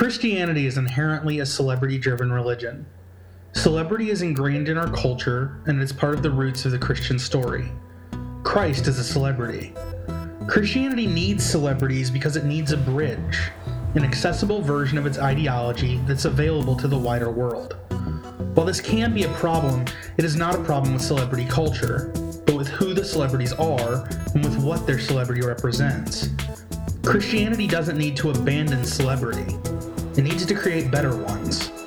Christianity is inherently a celebrity-driven religion. Celebrity is ingrained in our culture, and it's part of the roots of the Christian story. Christ is a celebrity. Christianity needs celebrities because it needs a bridge, an accessible version of its ideology that's available to the wider world. While this can be a problem, it is not a problem with celebrity culture, but with who the celebrities are and with what their celebrity represents. Christianity doesn't need to abandon celebrity. It needs to create better ones.